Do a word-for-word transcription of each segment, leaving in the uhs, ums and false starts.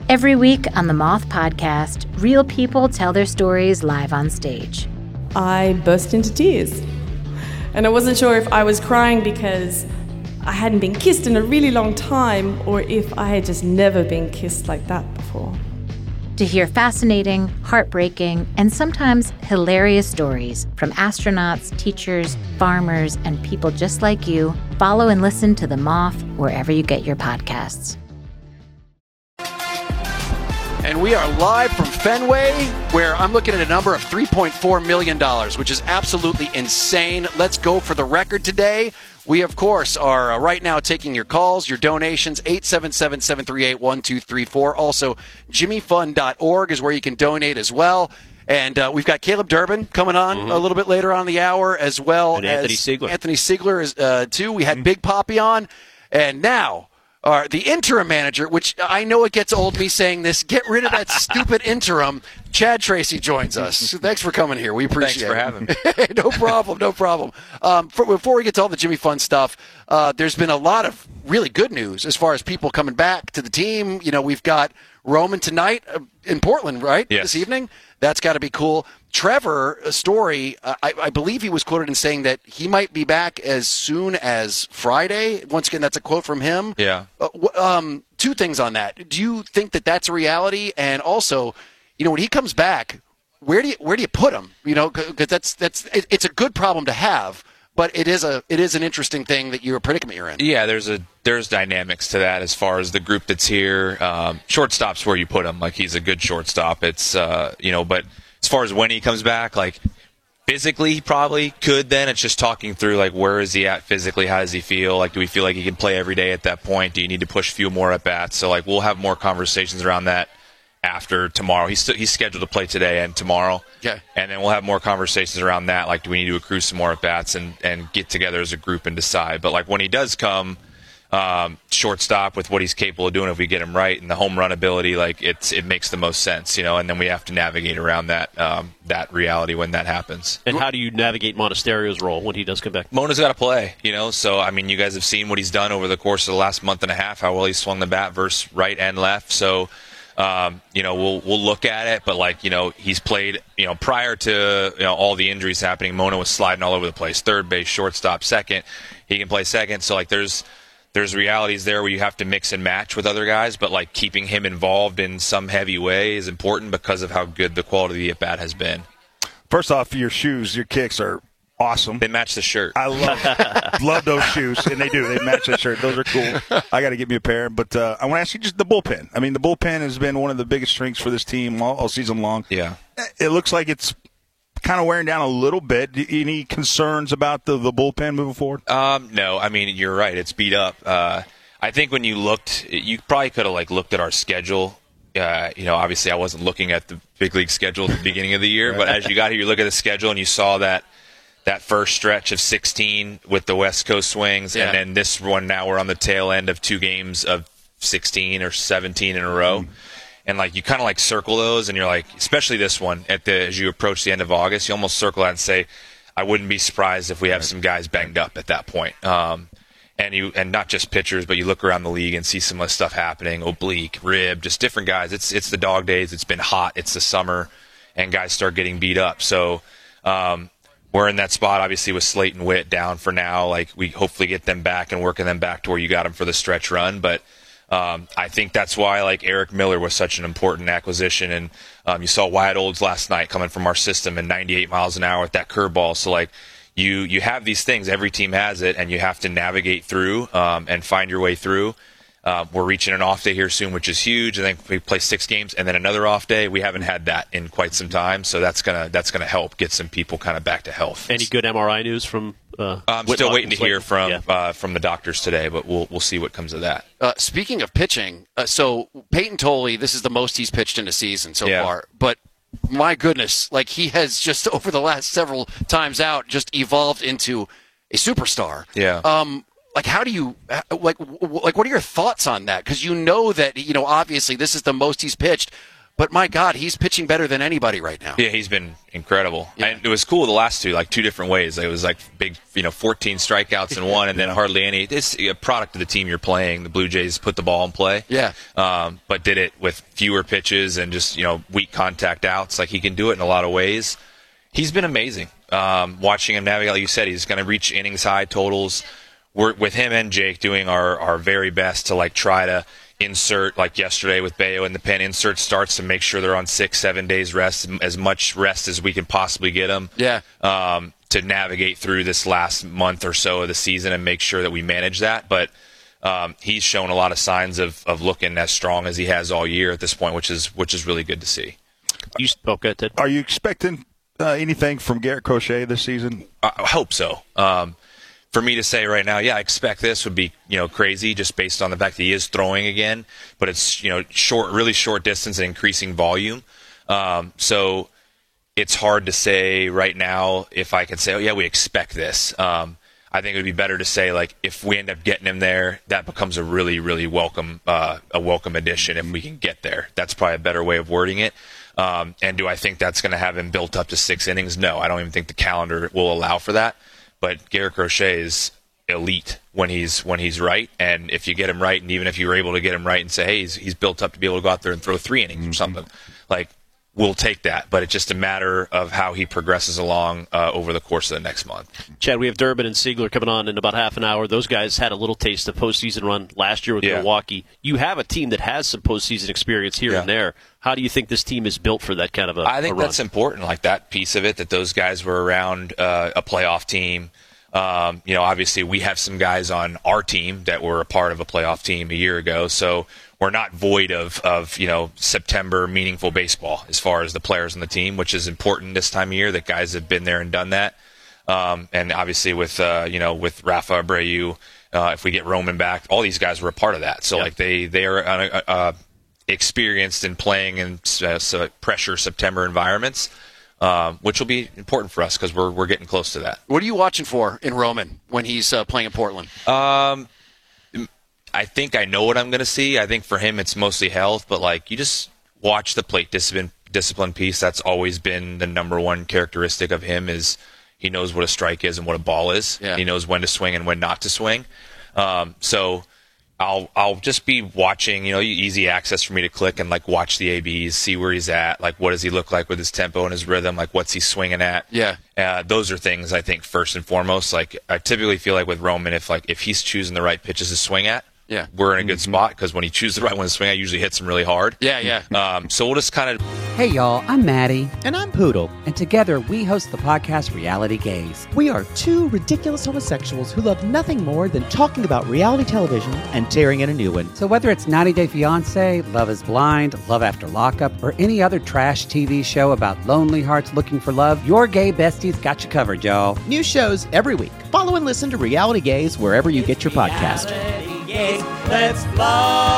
Every week on the Moth Podcast, real people tell their stories live on stage. I burst into tears. And I wasn't sure if I was crying because I hadn't been kissed in a really long time or if I had just never been kissed like that before. To hear fascinating, heartbreaking, and sometimes hilarious stories from astronauts, teachers, farmers, and people just like you, follow and listen to The Moth wherever you get your podcasts. And we are live from Fenway, where I'm looking at a number of three point four million dollars, which is absolutely insane. Let's go for the record today. We, of course, are uh, right now taking your calls, your donations, eight seven seven, seven three eight, one two three four. Also, jimmy fund dot org is where you can donate as well. And uh, we've got Caleb Durbin coming on mm-hmm. a little bit later on the hour, as well and as Anthony Siegler. Anthony Siegler, is, uh, too. We had mm-hmm. Big Poppy on, and now... Uh, the interim manager, which I know it gets old me saying this, get rid of that stupid interim. Chad Tracy joins us. Thanks for coming here. We appreciate Thanks it. Thanks for having me. No problem, no problem. Um, for, before we get to all the Jimmy Fun stuff, uh, there's been a lot of really good news as far as people coming back to the team. You know, we've got Roman tonight uh, in Portland, right? Yes. This evening. That's got to be cool. Trevor Story, uh, I, I believe he was quoted in saying that he might be back as soon as Friday. Once again, that's a quote from him. Yeah. Uh, um, two things on that. Do you think that that's a reality? And also, you know, when he comes back, where do you where do you put him? You know, because that's that's it, it's a good problem to have, but it is a it is an interesting thing that you're a predicament you're in. Yeah, there's a there's dynamics to that as far as the group that's here. Um, shortstop's where you put him. Like, he's a good shortstop. It's uh, you know, but as far as when he comes back, like, physically he probably could then. It's just talking through, like, where is he at physically? How does he feel? Like, do we feel like he can play every day at that point? Do you need to push a few more at-bats? So, like, we'll have more conversations around that after tomorrow. He's st- he's scheduled to play today and tomorrow. Okay. And then we'll have more conversations around that. Like, do we need to accrue some more at-bats and, and get together as a group and decide? But, like, when he does come, um, shortstop with what he's capable of doing, if we get him right, and the home run ability, like, it's it makes the most sense, you know. And then we have to navigate around that um, that reality when that happens. And how do you navigate Monasterio's role when he does come back? Mona's got to play, you know. So, I mean, you guys have seen what he's done over the course of the last month and a half, how well he swung the bat versus right and left. So, um, you know, we'll we'll look at it. But, like, you know, he's played, you know, prior to, you know, all the injuries happening, Mona was sliding all over the place. Third base, shortstop, second. He can play second. So, like, there's there's realities there where you have to mix and match with other guys. But, like, keeping him involved in some heavy way is important because of how good the quality of the at-bat has been. First off, your shoes, your kicks are awesome. They match the shirt. I love love those shoes, and they do. They match the shirt. Those are cool. I got to get me a pair. But uh, I want to ask you just the bullpen. I mean, the bullpen has been one of the biggest strengths for this team all, all season long. Yeah. It looks like it's kind of wearing down a little bit. Any concerns about the, the bullpen moving forward? Um, no. I mean, you're right. It's beat up. Uh, I think when you looked, you probably could have, like, looked at our schedule. Uh, you know, obviously I wasn't looking at the big league schedule at the beginning of the year, but as you got here, you look at the schedule and you saw that that first stretch of sixteen with the West Coast swings, yeah. and then this one, now we're on the tail end of two games of sixteen or seventeen in a row. Mm. And, like, you kind of, like, circle those, and you're like, especially this one, at the as you approach the end of August, you almost circle that and say, I wouldn't be surprised if we have some guys banged up at that point. Um, and you and not just pitchers, but you look around the league and see some of the stuff happening, oblique, rib, just different guys. It's it's the dog days. It's been hot. It's the summer, and guys start getting beat up. So um, we're in that spot, obviously, with Slate and Witt down for now. Like, we hopefully get them back and working them back to where you got them for the stretch run. But Um, I think that's why, like, Eric Miller was such an important acquisition. And um, you saw Wyatt Olds last night coming from our system at ninety-eight miles an hour with that curveball. So, like, you you have these things. Every team has it, and you have to navigate through um, and find your way through. Uh, we're reaching an off day here soon, which is huge. I think we play six games and then another off day. We haven't had that in quite some time, so that's gonna that's gonna help get some people kind of back to health. Any good M R I news from? Uh, I'm still waiting to hear from yeah. uh, from the doctors today, but we'll we'll see what comes of that. Uh, speaking of pitching, uh, so Peyton Tolley, this is the most he's pitched in a season so yeah. far. But my goodness, like, he has just over the last several times out just evolved into a superstar. Yeah. Um. Like, how do you like? Like, what are your thoughts on that? Because you know that, you know, obviously this is the most he's pitched, But my God, he's pitching better than anybody right now. Yeah, he's been incredible. Yeah. And it was cool the last two, like two different ways. It was like big, you know, fourteen strikeouts in one, and then hardly any. It's a product of the team you're playing. The Blue Jays put the ball in play. Yeah. Um, but did it with fewer pitches and just, you know, weak contact outs. Like, he can do it in a lot of ways. He's been amazing. Um, watching him navigate, like you said, he's going to reach innings high totals. We're with him and Jake doing our, our very best to like try to insert, like yesterday with Bayo in the pen, insert starts to make sure they're on six, seven days rest, as much rest as we can possibly get them. Yeah. Um, to navigate through this last month or so of the season and make sure that we manage that. But um, he's shown a lot of signs of, of looking as strong as he has all year at this point, which is which is really good to see. You spoke at that. Are you expecting uh, anything from Garrett Crochet this season? I hope so. Um, For me to say right now, yeah, I expect this would be, you know, crazy just based on the fact that he is throwing again, but it's, you know, short, really short distance and increasing volume. Um, so it's hard to say right now if I can say, oh, yeah, we expect this. Um, I think it would be better to say, like, if we end up getting him there, that becomes a really, really welcome, uh, a welcome addition if we can get there. That's probably a better way of wording it. Um, and do I think that's going to have him built up to six innings? No, I don't even think the calendar will allow for that. But Garrett Crochet is elite when he's when he's right, and if you get him right, and even if you were able to get him right and say, hey, he's, he's built up to be able to go out there and throw three innings mm-hmm. or something, like, we'll take that. But it's just a matter of how he progresses along uh, over the course of the next month. Chad, we have Durbin and Siegler coming on in about half an hour. Those guys had a little taste of postseason run last year with yeah. Milwaukee. You have a team that has some postseason experience here yeah. and there. How do you think this team is built for that kind of a I think a run? That's important, like that piece of it, that those guys were around uh, a playoff team. Um, you know, obviously we have some guys on our team that were a part of a playoff team a year ago, so we're not void of, of you know, September meaningful baseball as far as the players on the team, which is important this time of year that guys have been there and done that. Um, and obviously with, uh, you know, with Rafa Abreu, uh, if we get Roman back, all these guys were a part of that. So, yep. like, they, they are uh, uh, experienced in playing in uh, so pressure September environments. Um, which will be important for us because we're we're getting close to that. What are you watching for in Roman when he's uh, playing in Portland? Um, I think I know what I'm going to see. I think for him it's mostly health, but like you just watch the plate discipline discipline piece. That's always been the number one characteristic of him is he knows what a strike is and what a ball is. Yeah. He knows when to swing and when not to swing. Um, so. I'll I'll just be watching, you know, easy access for me to click and like watch the A Bs, see where he's at, like what does he look like with his tempo and his rhythm, like what's he swinging at. Yeah, uh, those are things I think first and foremost. Like I typically feel like with Roman, if like if he's choosing the right pitches to swing at, yeah, we're in a good mm-hmm. spot because when he chooses the right one to swing at, usually hits him really hard. Yeah, yeah. Um, so we'll just kind of. Hey y'all, I'm Maddie. And I'm Poodle. And together we host the podcast Reality Gaze. We are two ridiculous homosexuals who love nothing more than talking about reality television and tearing in a new one. So whether it's ninety day fiancé, Love is Blind, Love After Lockup, or any other trash T V show about lonely hearts looking for love, your gay besties got you covered, y'all. New shows every week. Follow and listen to Reality Gaze wherever you get your podcast. Reality Gaze, let's love.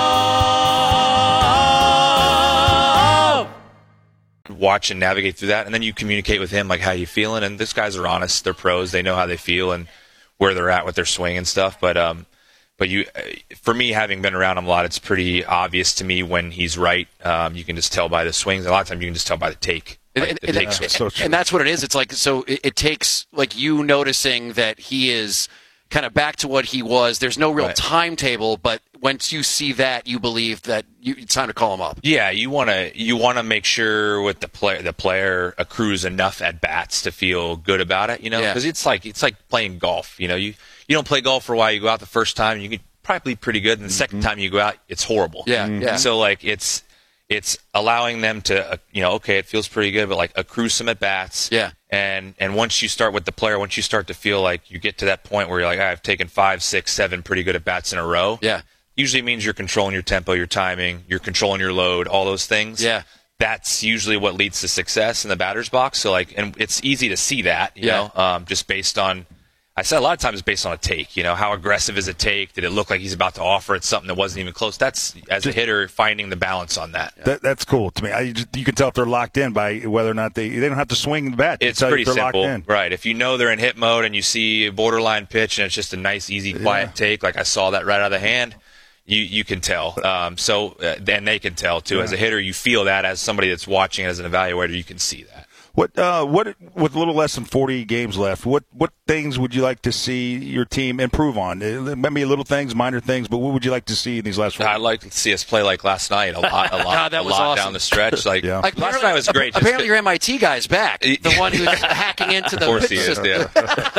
Watch and navigate through that, and then you communicate with him like how you feeling. And these guys are honest; they're pros. They know how they feel and where they're at with their swing and stuff. But um, but you, for me, having been around him a lot, it's pretty obvious to me when he's right. Um, you can just tell by the swings. A lot of times, you can just tell by the take. Like and, the and, take and, swing. and that's what it is. It's like so. It, it takes like you noticing that he is kind of back to what he was. There's no real right. timetable, but once you see that, you believe that you, it's time to call him up. Yeah, you want to you want to make sure with the player the player accrues enough at bats to feel good about it. You know, because yeah. it's like it's like playing golf. You know, you you don't play golf for a while. You go out the first time, you can probably be pretty good, and the mm-hmm. second time you go out, it's horrible. Yeah, mm-hmm. yeah. So like it's it's allowing them to uh, you know okay, it feels pretty good, but like accrue some at bats. Yeah. And and once you start with the player, once you start to feel like you get to that point where you're like, I've taken five, six, seven pretty good at bats in a row. Yeah. Usually means you're controlling your tempo, your timing, you're controlling your load, all those things. Yeah. That's usually what leads to success in the batter's box. So like, and it's easy to see that, you yeah. know, um, just based on. I said a lot of times it's based on a take. You know, how aggressive is a take? Did it look like he's about to offer it something that wasn't even close? That's, as a hitter, finding the balance on that. that that's cool to me. I just, you can tell if they're locked in by whether or not they they don't have to swing the bat. It's pretty simple, right? If you know they're in hit mode and you see a borderline pitch and it's just a nice, easy, quiet yeah. take, like I saw that right out of the hand, You you can tell. Um, so uh, and they can tell too. Yeah. As a hitter, you feel that. As somebody that's watching as an evaluator, you can see that. What uh, what with a little less than forty games left, what what things would you like to see your team improve on? Maybe little things, minor things, but what would you like to see in these last four? I'd like to see us play like last night, a lot, a lot, God, that a was lot awesome. down the stretch. Like, yeah. like last night was great. Apparently, your M I T guy's back. The one who's hacking into the of course he is, system. yeah.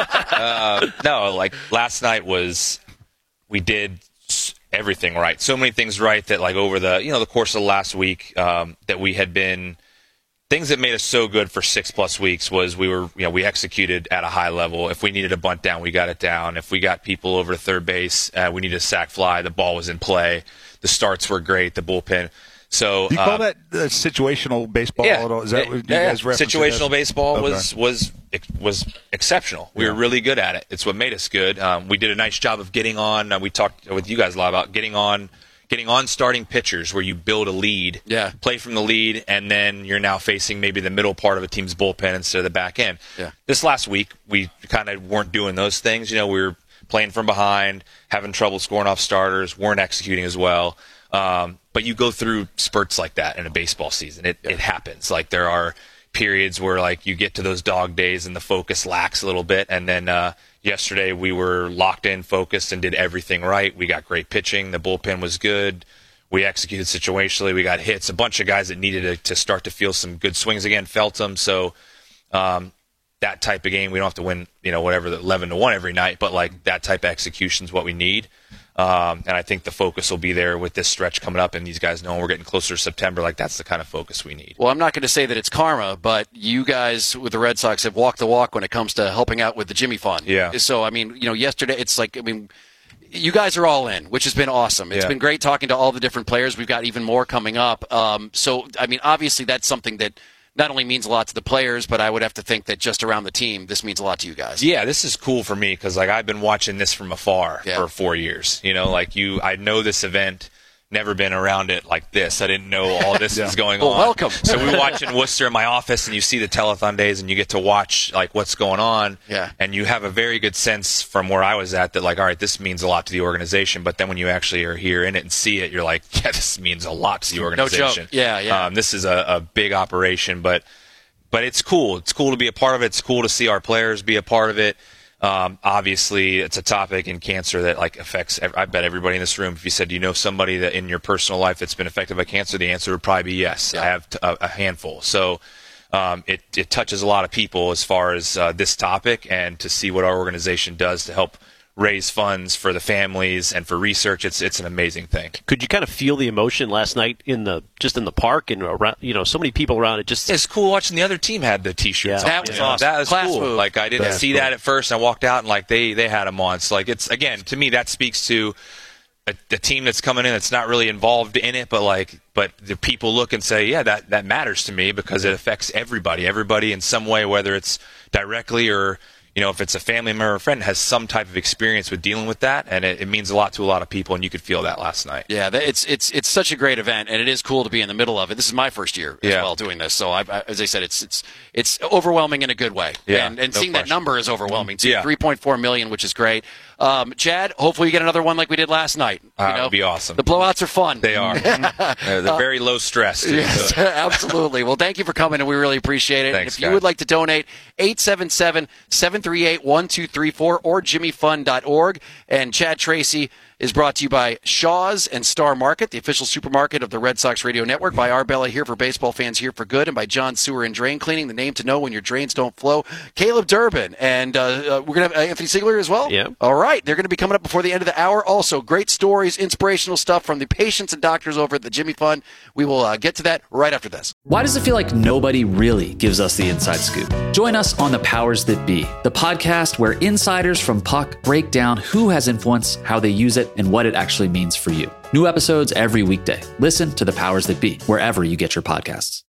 uh, no, like last night was we did everything right. So many things right that like over the you know the course of the last week um, that we had been. Things that made us so good for six plus weeks was we were, you know, we executed at a high level. If we needed a bunt down, we got it down. If we got people over to third base, uh, we needed a sac fly. The ball was in play. The starts were great. The bullpen. So do you call uh, that uh, situational baseball? Yeah, at all? Is that it, what you yeah, guys reference? situational baseball okay. was was was exceptional. We yeah. were really good at it. It's what made us good. Um, we did a nice job of getting on. Uh, we talked with you guys a lot about getting on. Getting on starting pitchers where you build a lead, yeah. play from the lead, and then you're now facing maybe the middle part of a team's bullpen instead of the back end. Yeah. This last week, we kind of weren't doing those things. You know, we were playing from behind, having trouble scoring off starters, weren't executing as well. Um, but you go through spurts like that in a baseball season. It, yeah. it happens. Like there are periods where like you get to those dog days and the focus lacks a little bit, and then uh, yesterday we were locked in, focused, and did everything right. We got great pitching. The bullpen was good. We executed situationally. We got hits. A bunch of guys that needed to, to start to feel some good swings again felt them. So um, that type of game, we don't have to win, you know, whatever, the eleven to one every night, but like that type of execution is what we need. Um, and I think the focus will be there with this stretch coming up, and these guys know we're getting closer to September. Like that's the kind of focus we need. Well, I'm not going to say that it's karma, but you guys with the Red Sox have walked the walk when it comes to helping out with the Jimmy Fund. Yeah. So I mean, you know, yesterday it's like I mean, you guys are all in, which has been awesome. It's yeah. been great talking to all the different players. We've got even more coming up. Um, so I mean, obviously that's something that not only means a lot to the players, but I would have to think that just around the team, this means a lot to you guys. Yeah, this is cool for me because like I've been watching this from afar yeah. for four years. You know, like you, I know this event. Never been around it like this. I didn't know all this yeah. is going well, on. Welcome. So we watch in Worcester in my office, and you see the telethon days, and you get to watch like what's going on. Yeah. And you have a very good sense from where I was at that like, all right, this means a lot to the organization. But then when you actually are here in it and see it, you're like, yeah, this means a lot to the organization. No joke. Yeah, yeah. Um, this is a, a big operation, but but it's cool. It's cool to be a part of it. It's cool to see our players be a part of it. Um, obviously, it's a topic in cancer that like affects. I bet everybody in this room. If you said, "Do you know somebody that in your personal life that's been affected by cancer?" The answer would probably be yes. Yeah. I have t- a, a handful. So um, it it touches a lot of people as far as uh, this topic, and to see what our organization does to help raise funds for the families and for research. It's it's an amazing thing. Could you kind of feel the emotion last night in the just in the park and around? You know, so many people around. It just it's cool watching the other team had the T-shirts. Yeah. on. That was You know, awesome. That was Class cool. move. Like I didn't That's see cool. that at first. I walked out and like they they had them on. So like it's again to me that speaks to a, a team that's coming in that's not really involved in it, but like but the people look and say, yeah, that that matters to me because it affects everybody. Everybody in some way, whether it's directly or you know, if it's a family member or a friend has some type of experience with dealing with that, and it, it means a lot to a lot of people, and you could feel that last night. Yeah, that- it's it's it's such a great event, and it is cool to be in the middle of it. This is my first year as Yeah. well doing this, so I, I, as I said, it's it's it's overwhelming in a good way. Yeah, and, and no seeing question. that number is overwhelming too. Yeah. three point four million, which is great. Um, Chad, hopefully you get another one like we did last night. You Uh, know? it would be awesome. The blowouts are fun. They are. Uh, they're very low stress. Too, Yes, so. absolutely. Well, thank you for coming, and we really appreciate it. Thanks, and if you guys. would like to donate, eight seven seven, seven three eight, one two three four or jimmy fund dot org. And Chad Tracy is brought to you by Shaw's and Star Market, the official supermarket of the Red Sox Radio Network, by Arbella, here for baseball fans, here for good, and by John Sewer and Drain Cleaning, the name to know when your drains don't flow. Caleb Durbin, and uh, uh, we're going to have Anthony Ziegler as well? Yeah. All right. They're going to be coming up before the end of the hour. Also, great stories, inspirational stuff from the patients and doctors over at the Jimmy Fund. We will uh, get to that right after this. Why does it feel like nobody really gives us the inside scoop? Join us on The Powers That Be, the podcast where insiders from Puck break down who has influence, how they use it, and what it actually means for you. New episodes every weekday. Listen to The Powers That Be, wherever you get your podcasts.